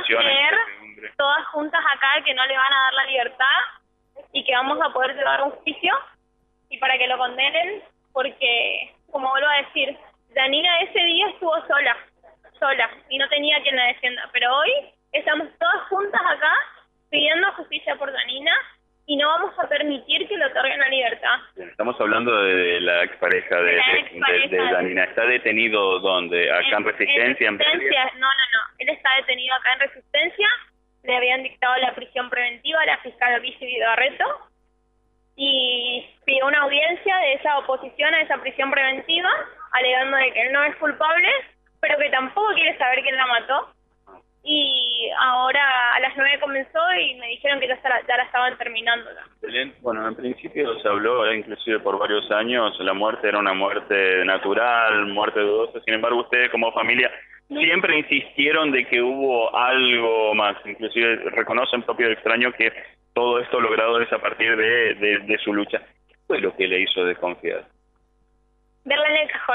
creer todas juntas acá que no le van a dar la libertad y que vamos a poder llevar un juicio y para que lo condenen, porque, como vuelvo a decir, Janina ese día estuvo sola, y no tenía quien la defienda, pero hoy estamos todas juntas acá pidiendo justicia por Janina y no vamos a permitir que le otorguen la libertad. Estamos hablando de la expareja de Janina. ¿Está detenido dónde? ¿Acá en Resistencia? No. Él está detenido acá en Resistencia. Le habían dictado la prisión preventiva a la fiscal Vicky Barreto y pidió una audiencia de esa oposición a esa prisión preventiva, alegando de que él no es culpable, pero que tampoco quiere saber quién la mató. Y ahora a las 9 comenzó y me dijeron que ya la estaban terminando. Belén, bueno, en principio se habló, inclusive por varios años, la muerte era una muerte natural, muerte dudosa. Sin embargo, ustedes como familia siempre insistieron de que hubo algo más. Inclusive reconocen propio extraño que todo esto logrado es a partir de su lucha. ¿Qué fue lo que le hizo desconfiar? Verla en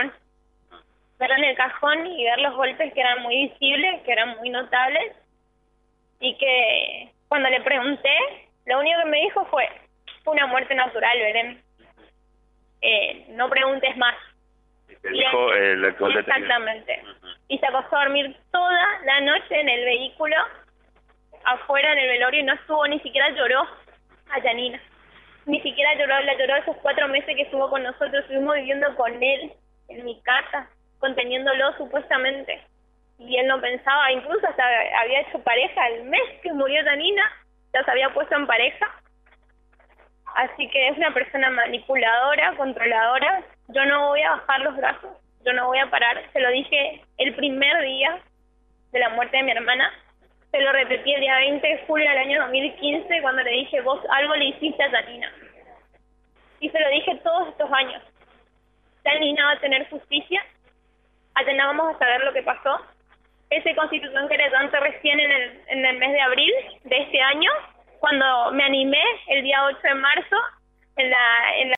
el cajón y ver los golpes que eran muy visibles, que eran muy notables, y que cuando le pregunté, lo único que me dijo fue una muerte natural, Belén. No preguntes más. Dijo el actual detenido. Exactamente. Y se acostó a dormir toda la noche en el vehículo, afuera en el velorio, y no estuvo, ni siquiera lloró a Janina. Ni siquiera la lloró esos 4 meses que estuvo con nosotros. Estuvimos viviendo con él en mi casa, conteniéndolo supuestamente, y él no pensaba, incluso hasta había hecho pareja el mes que murió Janina, ya se había puesto en pareja, así que es una persona manipuladora, controladora. Yo no voy a bajar los brazos, yo no voy a parar, se lo dije el primer día de la muerte de mi hermana, se lo repetí el día 20 de julio del año 2015 cuando le dije, vos algo le hiciste a Janina, y se lo dije todos estos años. Janina va a tener justicia, vamos a saber lo que pasó. Esa Constitución querellante recién en el mes de abril de este año, cuando me animé el día 8 de marzo en la